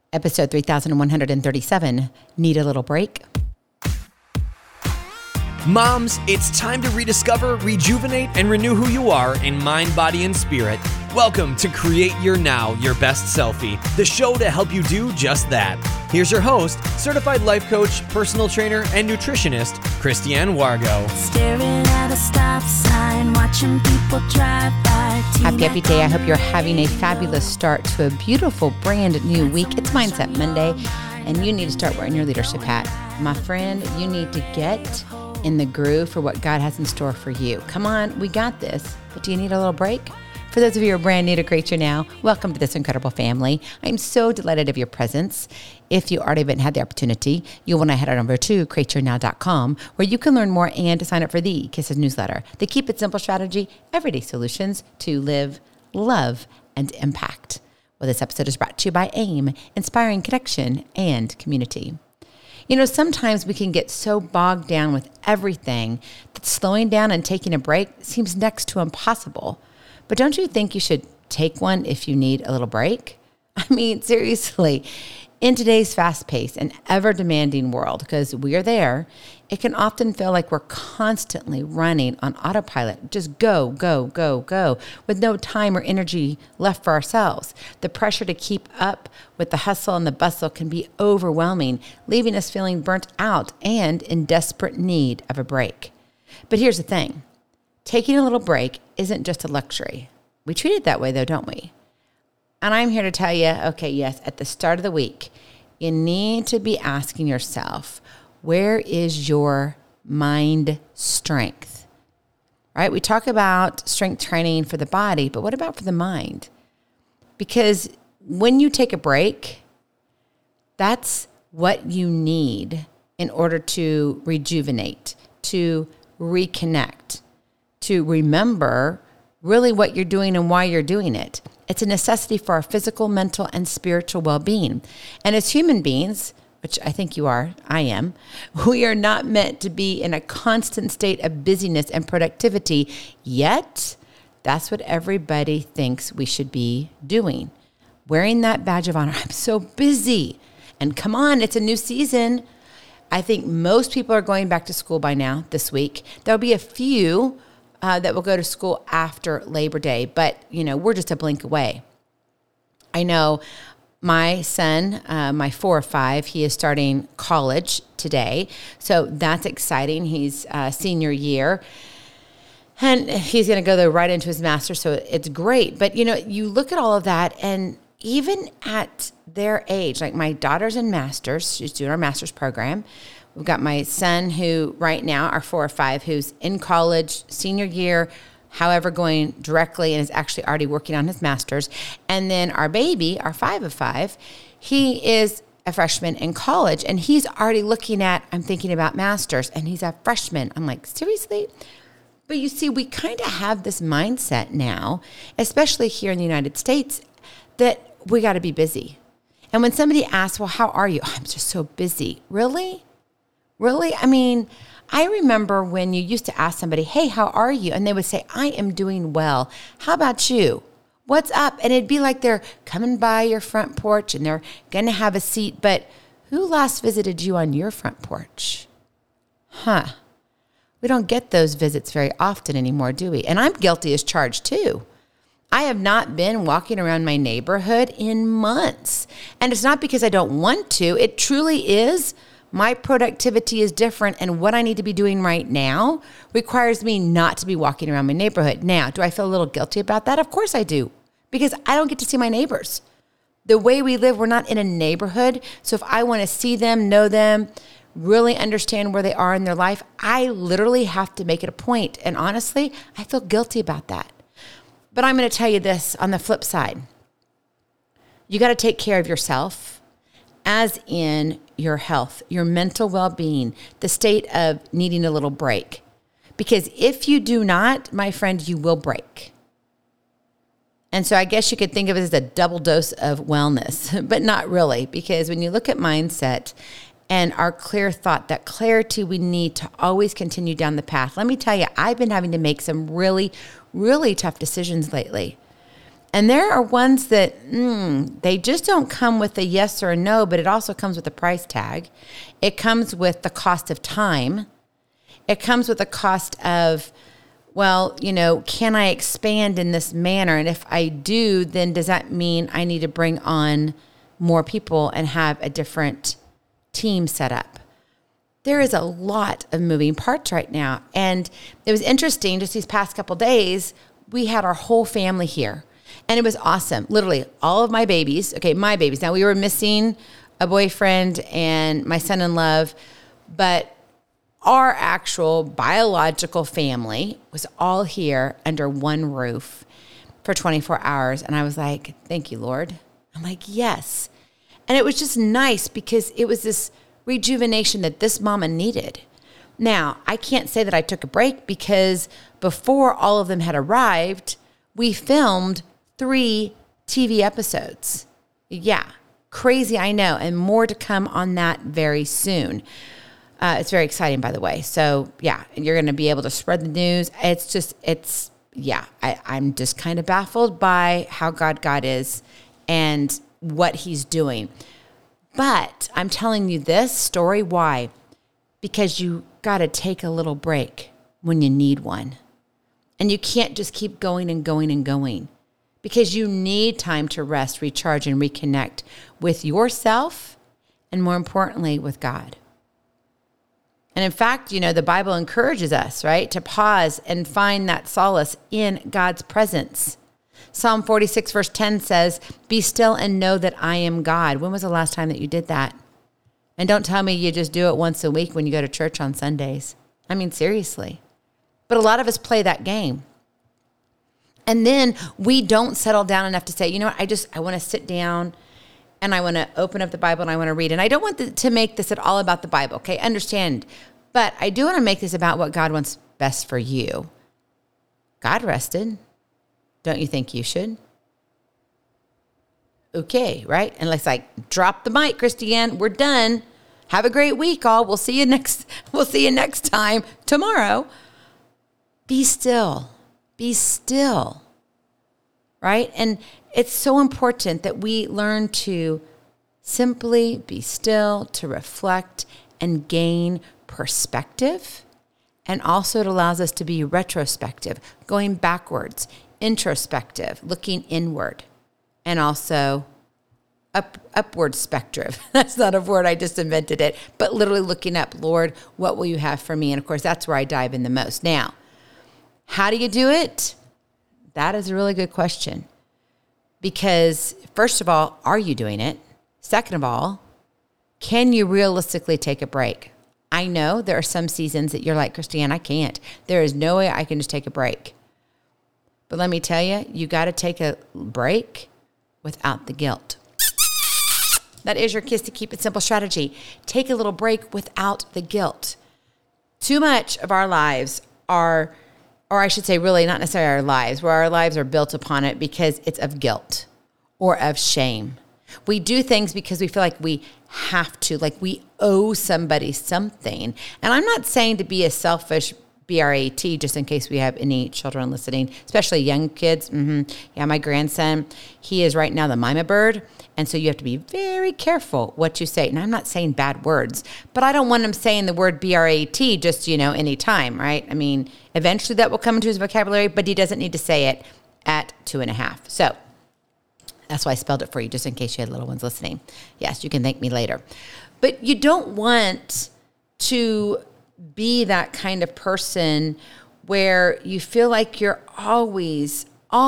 Episode 3137, Need a Little Break? Moms, it's time to rediscover, rejuvenate, and renew who you are in mind, body, and spirit. Welcome to Create Your Now, Your Best Selfie, the show to help you do just that. Here's your host, certified life coach, personal trainer, and nutritionist, Christiane Wargo. Staring at a stop sign, watching people drive by. Happy day. I hope you're having a fabulous start to a beautiful, brand new week. It's Mindset Monday, and you need to start wearing your leadership hat. My friend, you need to get in the groove for what God has in store for you. Come on, we got this, but do you need a little break? For those of you who are brand new to Create Your Now, welcome to this incredible family. I'm so delighted of your presence. If you already haven't had the opportunity, you'll want to head on over to createyournow.com, where you can learn more and to sign up for the Kisses newsletter, the Keep It Simple strategy, everyday solutions to live, love, and impact. Well, this episode is brought to you by AIM, inspiring connection and community. You know, sometimes we can get so bogged down with everything that slowing down and taking a break seems next to impossible. But don't you think you should take one if you need a little break? I mean, seriously, in today's fast-paced and ever-demanding world, because we are there, it can often feel like we're constantly running on autopilot. Just go, go, go, go, with no time or energy left for ourselves. The pressure to keep up with the hustle and the bustle can be overwhelming, leaving us feeling burnt out and in desperate need of a break. But here's the thing. Taking a little break isn't just a luxury. We treat it that way, though, don't we? And I'm here to tell you, okay, yes, at the start of the week, you need to be asking yourself, where is your mind strength? Right? We talk about strength training for the body, but what about for the mind? Because when you take a break, that's what you need in order to rejuvenate, to reconnect, to remember really what you're doing and why you're doing it. It's a necessity for our physical, mental, and spiritual well-being. And as human beings, which I think you are, I am, we are not meant to be in a constant state of busyness and productivity, yet that's what everybody thinks we should be doing. Wearing that badge of honor, I'm so busy. And come on, it's a new season. I think most people are going back to school by now this week. There'll be a few that will go to school after Labor Day, but you know, we're just a blink away. I know my son, my 4 or 5, he is starting college today, so that's exciting. He's senior year, and he's going to go right into his master's, so it's great. But you know, you look at all of that, and even at their age, like my daughter's in master's, she's doing our master's program. We've got my son who right now, our 4 or 5, who's in college, senior year, however, going directly and is actually already working on his master's. And then our baby, our 5 of 5, he is a freshman in college, and he's already looking at, I'm thinking about master's, and he's a freshman. I'm like, seriously? But you see, we kind of have this mindset now, especially here in the United States, that we got to be busy. And when somebody asks, well, how are you? Oh, I'm just so busy. Really? Really? I mean, I remember when you used to ask somebody, hey, how are you? And they would say, I am doing well. How about you? What's up? And it'd be like they're coming by your front porch and they're going to have a seat. But who last visited you on your front porch? We don't get those visits very often anymore, do we? And I'm guilty as charged too. I have not been walking around my neighborhood in months. And it's not because I don't want to. It truly is. My productivity is different, and what I need to be doing right now requires me not to be walking around my neighborhood. Now, do I feel a little guilty about that? Of course I do, because I don't get to see my neighbors. The way we live, we're not in a neighborhood, so if I want to see them, know them, really understand where they are in their life, I literally have to make it a point, and honestly, I feel guilty about that. But I'm going to tell you this on the flip side. You got to take care of yourself, as in your health, your mental well-being, the state of needing a little break. Because if you do not, my friend, you will break. And so I guess you could think of it as a double dose of wellness, but not really. Because when you look at mindset and our clear thought, that clarity we need to always continue down the path. Let me tell you, I've been having to make some really, really tough decisions lately. And there are ones that they just don't come with a yes or a no, but it also comes with a price tag. It comes with the cost of time. It comes with the cost of, well, can I expand in this manner? And if I do, then does that mean I need to bring on more people and have a different team set up? There is a lot of moving parts right now. And it was interesting, just these past couple days, we had our whole family here. And it was awesome. Literally, all of my babies. Okay, my babies. Now, we were missing a boyfriend and my son-in-law, but our actual biological family was all here under one roof for 24 hours. And I was like, thank you, Lord. I'm like, yes. And it was just nice because it was this rejuvenation that this mama needed. Now, I can't say that I took a break because before all of them had arrived, we filmed 3 TV episodes. Yeah, crazy, I know, and more to come on that very soon. It's very exciting, by the way. So, yeah, you're going to be able to spread the news. I'm just kind of baffled by how God is and what he's doing. But I'm telling you this story, why? Because you got to take a little break when you need one. And you can't just keep going and going and going. Because you need time to rest, recharge, and reconnect with yourself, and more importantly, with God. And in fact, the Bible encourages us, right, to pause and find that solace in God's presence. Psalm 46, verse 10 says, "Be still and know that I am God." When was the last time that you did that? And don't tell me you just do it once a week when you go to church on Sundays. I mean, seriously. But a lot of us play that game. And then we don't settle down enough to say, you know what, I want to sit down and I want to open up the Bible and I want to read. And I don't want to make this at all about the Bible, okay? Understand. But I do want to make this about what God wants best for you. God rested. Don't you think you should? Okay, right? And let's drop the mic, Christiane. We're done. Have a great week, all. We'll see you next time tomorrow. Be still. Be still, right? And it's so important that we learn to simply be still, to reflect and gain perspective. And also it allows us to be retrospective, going backwards, introspective, looking inward, and also upward spectrum. That's not a word, I just invented it, but literally looking up, Lord, what will you have for me? And of course, that's where I dive in the most. Now, how do you do it? That is a really good question. Because first of all, are you doing it? Second of all, can you realistically take a break? I know there are some seasons that you're like, Christiane, I can't. There is no way I can just take a break. But let me tell you, you got to take a break without the guilt. That is your Kiss to Keep It Simple strategy. Take a little break without the guilt. Too much of our lives are, or I should say really not necessarily our lives, where our lives are built upon it because it's of guilt or of shame. We do things because we feel like we have to, like we owe somebody something. And I'm not saying to be a selfish B-R-A-T, just in case we have any children listening, especially young kids. Yeah, my grandson, he is right now the mama bird. And so you have to be very careful what you say. And I'm not saying bad words, but I don't want him saying the word B-R-A-T just, any time, right? I mean, eventually that will come into his vocabulary, but he doesn't need to say it at 2.5. So that's why I spelled it for you, just in case you had little ones listening. Yes, you can thank me later. But you don't want to be that kind of person where you feel like you're always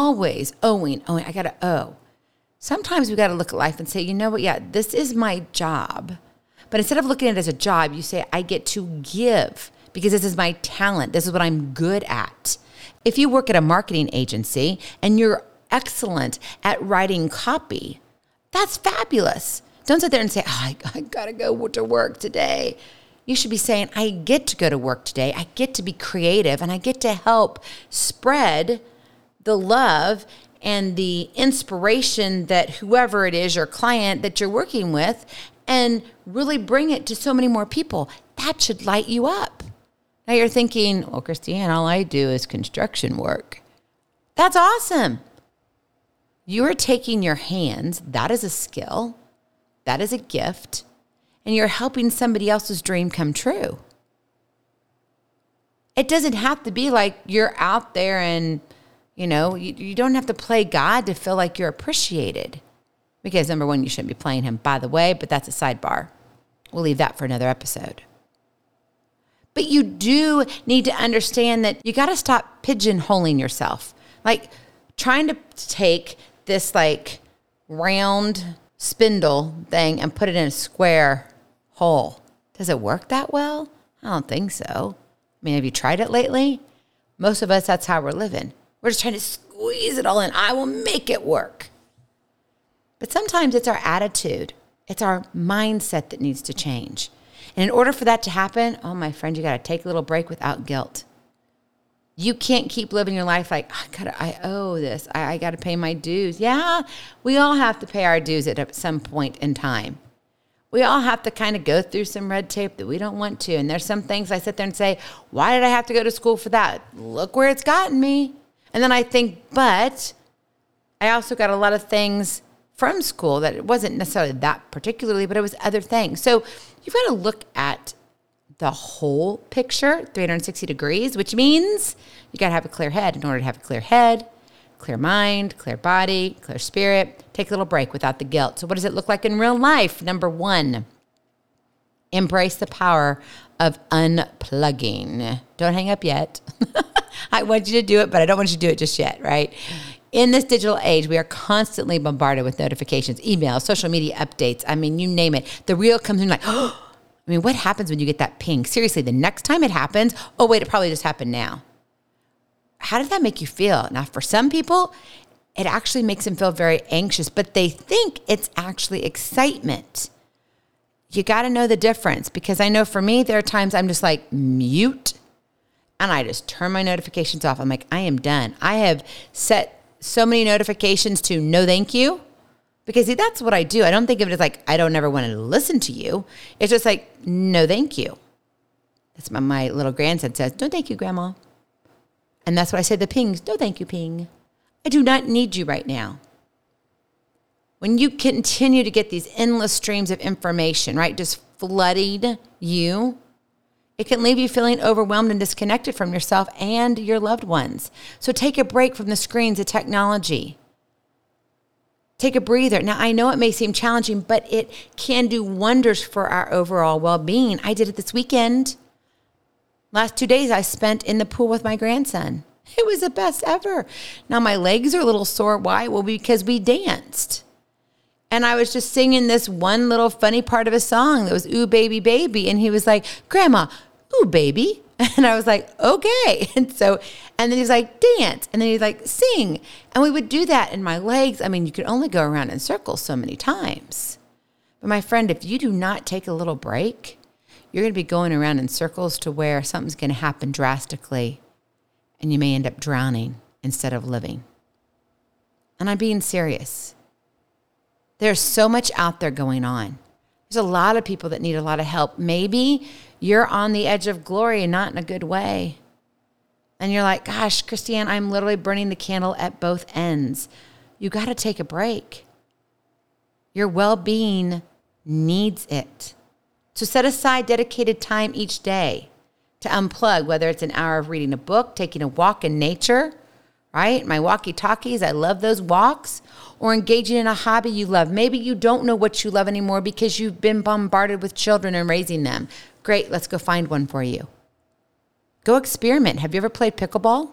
owing. I got to owe. Sometimes we got to look at life and say, you know what? Yeah, this is my job. But instead of looking at it as a job, you say, I get to give because this is my talent. This is what I'm good at. If you work at a marketing agency and you're excellent at writing copy, that's fabulous. Don't sit there and say, I got to go to work today. You should be saying, I get to go to work today. I get to be creative and I get to help spread the love and the inspiration that whoever it is, your client that you're working with, and really bring it to so many more people. That should light you up. Now you're thinking, well, Christiane, all I do is construction work. That's awesome. You are taking your hands, that is a skill, that is a gift, and you're helping somebody else's dream come true. It doesn't have to be like you're out there and, you don't have to play God to feel like you're appreciated. Because number one, you shouldn't be playing him, by the way, but that's a sidebar. We'll leave that for another episode. But you do need to understand that you got to stop pigeonholing yourself. Like trying to take this like round spindle thing and put it in a square hole. Does it work that well? I don't think so. I mean, have you tried it lately? Most of us, that's how we're living. We're just trying to squeeze it all in. I will make it work. But sometimes it's our attitude. It's our mindset that needs to change. And in order for that to happen, oh, my friend, you got to take a little break without guilt. You can't keep living your life like, I owe this. I got to pay my dues. Yeah, we all have to pay our dues at some point in time. We all have to kind of go through some red tape that we don't want to. And there's some things I sit there and say, why did I have to go to school for that? Look where it's gotten me. And then I think, but I also got a lot of things from school that it wasn't necessarily that particularly, but it was other things. So you've got to look at the whole picture, 360 degrees, which means you got to have a clear head. In order to have a clear head, clear mind, clear body, clear spirit, take a little break without the guilt. So what does it look like in real life? Number one, embrace the power of unplugging. Don't hang up yet. I want you to do it, but I don't want you to do it just yet, right? In this digital age, we are constantly bombarded with notifications, emails, social media updates. I mean, you name it. The reel comes in like, oh, I mean, what happens when you get that ping? Seriously, the next time it happens, oh, wait, it probably just happened now. How does that make you feel? Now, for some people, it actually makes them feel very anxious, but they think it's actually excitement. You got to know the difference, because I know for me, there are times I'm just like mute and I just turn my notifications off. I'm like, I am done. I have set so many notifications to no thank you, because see, that's what I do. I don't think of it as like, I don't ever want to listen to you. It's just like, no thank you. That's what my little grandson says. No thank you, Grandma. And that's what I say to the pings. No thank you, ping. I do not need you right now. When you continue to get these endless streams of information, right, just flooding you, it can leave you feeling overwhelmed and disconnected from yourself and your loved ones. So take a break from the screens of technology. Take a breather. Now, I know it may seem challenging, but it can do wonders for our overall well-being. I did it this weekend. Last 2 days I spent in the pool with my grandson. It was the best ever. Now, my legs are a little sore. Why? Well, because we danced. And I was just singing this one little funny part of a song that was, ooh, baby, baby. And he was like, Grandma, ooh, baby. And I was like, okay. And then he's like, dance. And then he's like, sing. And we would do that. And my legs, I mean, you could only go around in circles so many times. But my friend, if you do not take a little break, you're going to be going around in circles to where something's going to happen drastically. And you may end up drowning instead of living. And I'm being serious. There's so much out there going on. There's a lot of people that need a lot of help. Maybe you're on the edge of glory and not in a good way. And you're like, gosh, Christiane, I'm literally burning the candle at both ends. You got to take a break. Your well-being needs it. So set aside dedicated time each day to unplug, whether it's an hour of reading a book, taking a walk in nature, right? My walkie-talkies, I love those walks, or engaging in a hobby you love. Maybe you don't know what you love anymore because you've been bombarded with children and raising them. Great, let's go find one for you. Go experiment. Have you ever played pickleball?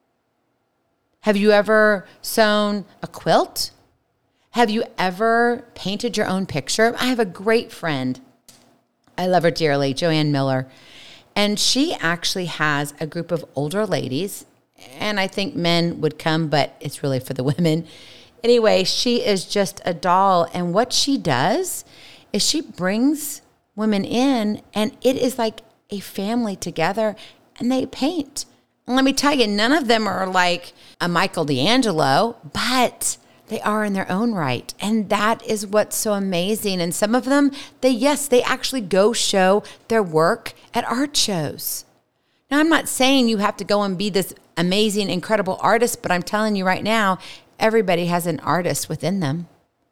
Have you ever sewn a quilt? Have you ever painted your own picture? I have a great friend. I love her dearly, Joanne Miller. And she actually has a group of older ladies, and I think men would come, but it's really for the women. Anyway, she is just a doll. And what she does is she brings women in, and it is like a family together, and they paint. And let me tell you, none of them are like a Michael D'Angelo, but they are in their own right. And that is what's so amazing. And some of them, they actually go show their work at art shows. Now, I'm not saying you have to go and be this amazing, incredible artist, but I'm telling you right now, everybody has an artist within them.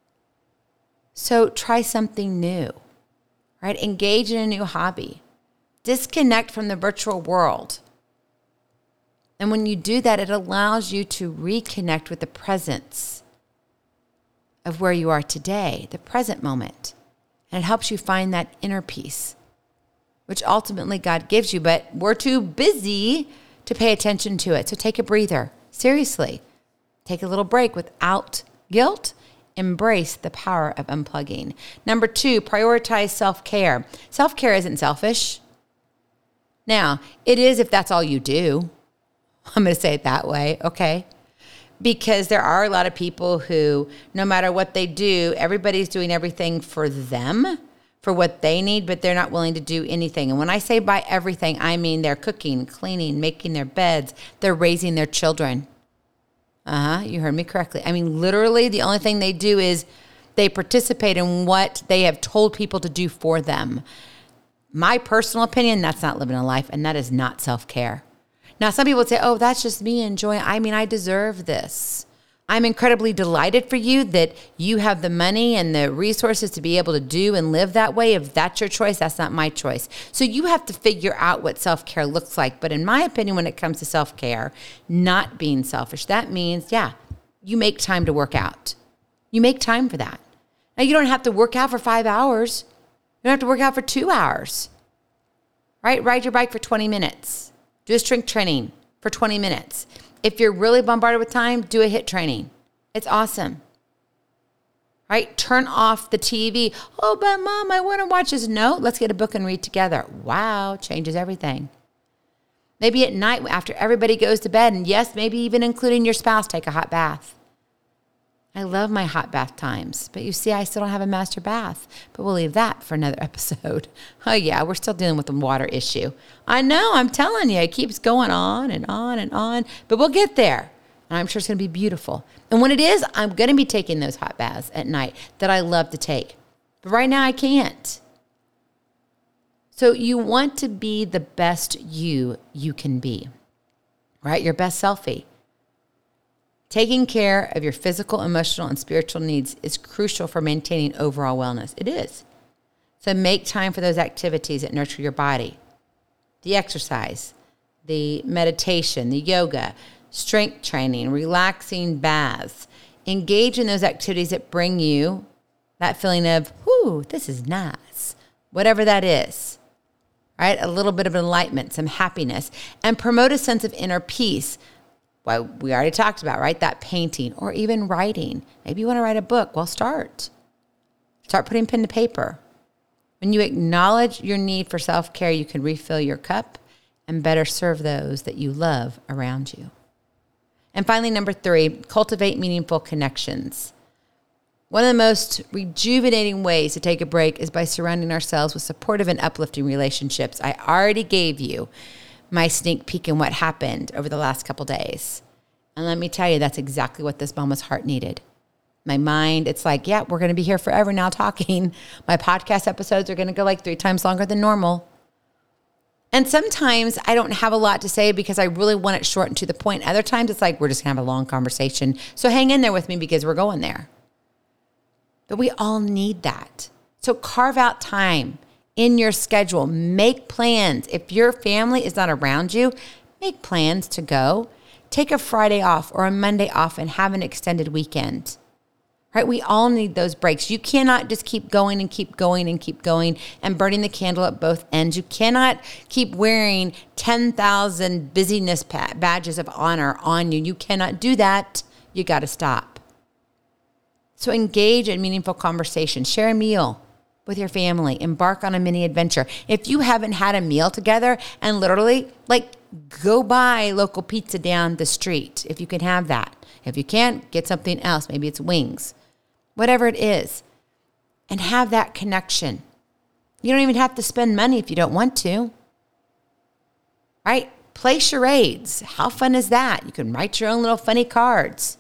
So try something new, right? Engage in a new hobby. Disconnect from the virtual world. And when you do that, it allows you to reconnect with the presence of where you are today, the present moment. And it helps you find that inner peace, which ultimately God gives you, but we're too busy to pay attention to it. So take a breather. Seriously, take a little break without guilt. Embrace the power of unplugging. Number 2, prioritize self-care. Self-care isn't selfish. Now, it is if that's all you do. I'm going to say it that way, okay? Because there are a lot of people who, no matter what they do, everybody's doing everything for them, for what they need, but they're not willing to do anything. And when I say by everything, I mean they're cooking, cleaning, making their beds, they're raising their children. You heard me correctly. I mean, literally, the only thing they do is they participate in what they have told people to do for them. My personal opinion, that's not living a life, and that is not self-care. Now, some people would say, oh, that's just me enjoying. I mean, I deserve this. I'm incredibly delighted for you that you have the money and the resources to be able to do and live that way. If that's your choice, that's not my choice. So you have to figure out what self-care looks like. But in my opinion, when it comes to self-care, not being selfish, that means, you make time to work out. You make time for that. Now, you don't have to work out for 5 hours. You don't have to work out for 2 hours, right? Ride your bike for 20 minutes. Do a strength training for 20 minutes. If you're really bombarded with time, do a HIIT training. It's awesome, right? Turn off the TV. Oh, but Mom, I want to watch this. No, let's get a book and read together. Wow, changes everything. Maybe at night after everybody goes to bed, and yes, maybe even including your spouse, take a hot bath. I love my hot bath times, but you see, I still don't have a master bath, but we'll leave that for another episode. Oh yeah, we're still dealing with the water issue. I know, I'm telling you, it keeps going on and on and on, but we'll get there. And I'm sure it's going to be beautiful. And when it is, I'm going to be taking those hot baths at night that I love to take. But right now I can't. So you want to be the best you can be, right? Your best selfie. Taking care of your physical, emotional, and spiritual needs is crucial for maintaining overall wellness. It is. So make time for those activities that nurture your body. The exercise, the meditation, the yoga, strength training, relaxing baths. Engage in those activities that bring you that feeling of, whoo, this is nice. Whatever that is, right? A little bit of enlightenment, some happiness, and promote a sense of inner peace. Well, we already talked about, right? That painting or even writing. Maybe you want to write a book. Well, start. Start putting pen to paper. When you acknowledge your need for self-care, you can refill your cup and better serve those that you love around you. And finally, number 3, cultivate meaningful connections. One of the most rejuvenating ways to take a break is by surrounding ourselves with supportive and uplifting relationships. I already gave you my sneak peek in what happened over the last couple days. And let me tell you, that's exactly what this mama's heart needed. My mind, it's like, yeah, we're going to be here forever now talking. My podcast episodes are going to go like 3 times longer than normal. And sometimes I don't have a lot to say because I really want it short and to the point. Other times it's like, we're just going to have a long conversation. So hang in there with me because we're going there. But we all need that. So carve out time in your schedule. Make plans. If your family is not around you, make plans to go. Take a Friday off or a Monday off and have an extended weekend. Right? We all need those breaks. You cannot just keep going and keep going and keep going and burning the candle at both ends. You cannot keep wearing 10,000 busyness badges of honor on you. You cannot do that. You got to stop. So engage in meaningful conversation. Share a meal with your family. Embark on a mini adventure. If you haven't had a meal together and literally go buy local pizza down the street if you can have that. If you can't, get something else. Maybe it's wings. Whatever it is. And have that connection. You don't even have to spend money if you don't want to. Right? Play charades. How fun is that? You can write your own little funny cards.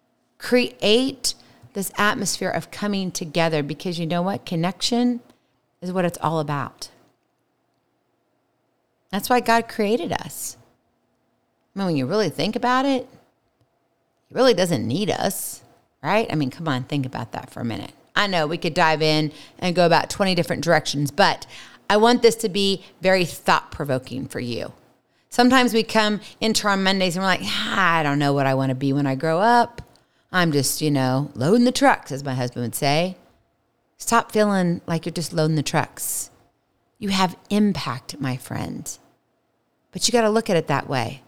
Create this atmosphere of coming together because you know what? Connection is what it's all about. That's why God created us. I mean, when you really think about it, He really doesn't need us, right? I mean, come on, think about that for a minute. I know we could dive in and go about 20 different directions, but I want this to be very thought-provoking for you. Sometimes we come into our Mondays and we're like, I don't know what I want to be when I grow up. I'm just, loading the trucks, as my husband would say. Stop feeling like you're just loading the trucks. You have impact, my friend. But you got to look at it that way.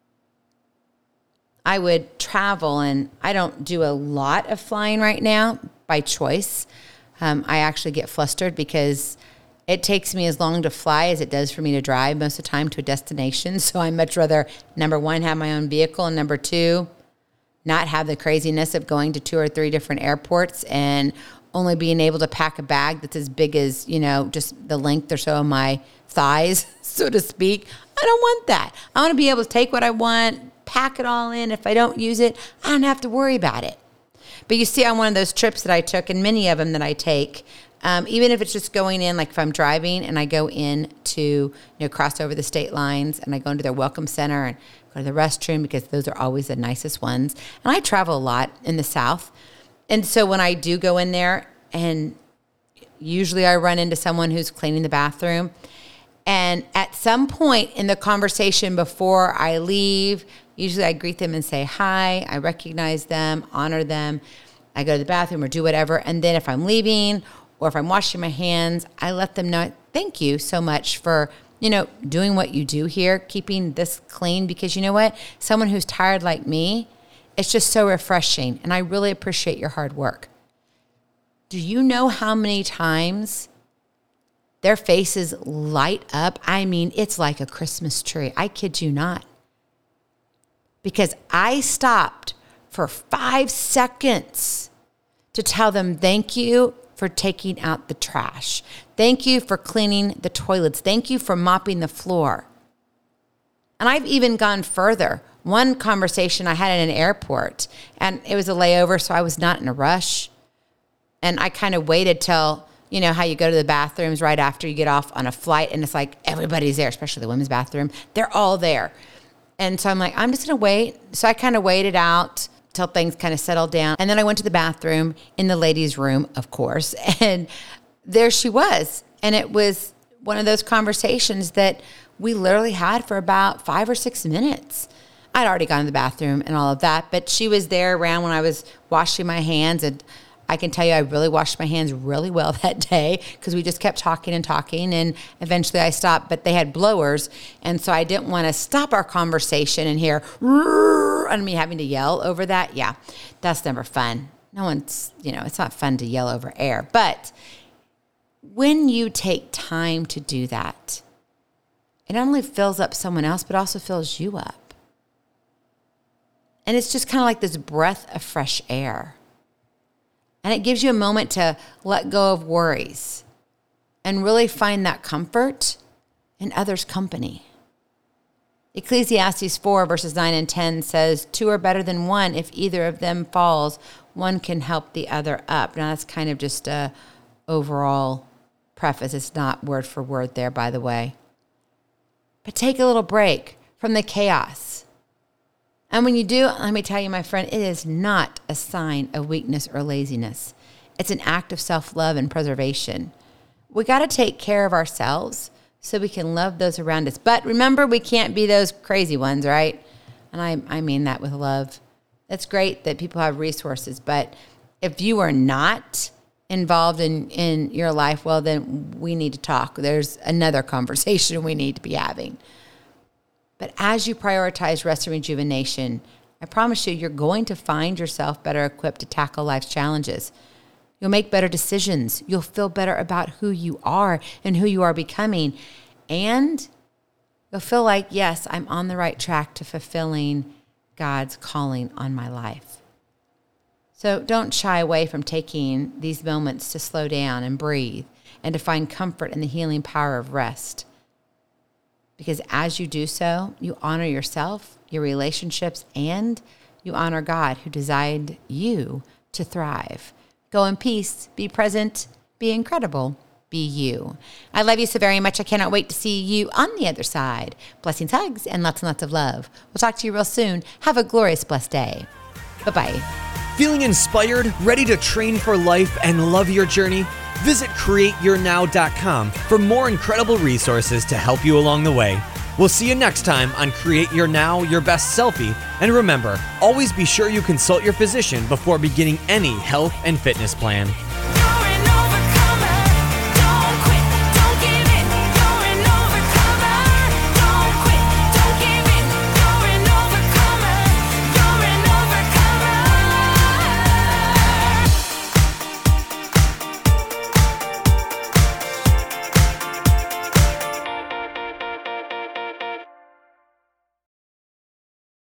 I would travel, and I don't do a lot of flying right now by choice. I actually get flustered because it takes me as long to fly as it does for me to drive most of the time to a destination. So I much rather, number one, have my own vehicle, and number two, not have the craziness of going to 2 or 3 different airports and only being able to pack a bag that's as big as, just the length or so of my thighs, so to speak. I don't want that. I want to be able to take what I want, pack it all in. If I don't use it, I don't have to worry about it. But you see, on one of those trips that I took, and many of them that I take, even if it's just going in, like if I'm driving and I go in to, cross over the state lines and I go into their welcome center and go to the restroom, because those are always the nicest ones. And I travel a lot in the South. And so when I do go in there, and usually I run into someone who's cleaning the bathroom, and at some point in the conversation before I leave, usually I greet them and say hi, I recognize them, honor them, I go to the bathroom or do whatever. And then if I'm leaving or if I'm washing my hands, I let them know, thank you so much for, doing what you do here, keeping this clean, because you know what? Someone who's tired like me, it's just so refreshing, and I really appreciate your hard work. Do you know how many times their faces light up? I mean, it's like a Christmas tree. I kid you not. Because I stopped for 5 seconds to tell them thank you for taking out the trash. Thank you for cleaning the toilets. Thank you for mopping the floor. And I've even gone further. One conversation I had in an airport, and it was a layover, so I was not in a rush. And I kind of waited till, how you go to the bathrooms right after you get off on a flight, and it's like everybody's there, especially the women's bathroom. They're all there. And so I'm like, I'm just going to wait. So I kind of waited out till things kind of settled down. And then I went to the bathroom in the ladies' room, of course. And there she was. And it was one of those conversations that we literally had for about 5 or 6 minutes. I'd already gone to the bathroom and all of that, but she was there around when I was washing my hands. And I can tell you, I really washed my hands really well that day, because we just kept talking. And eventually I stopped, but they had blowers. And so I didn't want to stop our conversation and hear, and me having to yell over that. Yeah, that's never fun. No one's, it's not fun to yell over air. But when you take time to do that, it not only fills up someone else, but also fills you up. And it's just kind of like this breath of fresh air. And it gives you a moment to let go of worries and really find that comfort in others' company. Ecclesiastes 4 verses 9 and 10 says, 2 are better than 1. If either of them falls, one can help the other up. Now, that's kind of just a overall preface. It's not word for word there, by the way. But take a little break from the chaos. And when you do, let me tell you, my friend, it is not a sign of weakness or laziness. It's an act of self-love and preservation. We got to take care of ourselves so we can love those around us. But remember, we can't be those crazy ones, right? And I mean that with love. It's great that people have resources, but if you are not involved in your life, well, then we need to talk. There's another conversation we need to be having. But as you prioritize rest and rejuvenation, I promise you, you're going to find yourself better equipped to tackle life's challenges. You'll make better decisions. You'll feel better about who you are and who you are becoming. And you'll feel like, yes, I'm on the right track to fulfilling God's calling on my life. So don't shy away from taking these moments to slow down and breathe and to find comfort in the healing power of rest. Because as you do so, you honor yourself, your relationships, and you honor God, who designed you to thrive. Go in peace, be present, be incredible, be you. I love you so very much. I cannot wait to see you on the other side. Blessings, hugs, and lots of love. We'll talk to you real soon. Have a glorious, blessed day. Bye-bye. Feeling inspired, ready to train for life and love your journey? Visit CreateYourNow.com for more incredible resources to help you along the way. We'll see you next time on Create Your Now, Your Best Selfie. And remember, always be sure you consult your physician before beginning any health and fitness plan.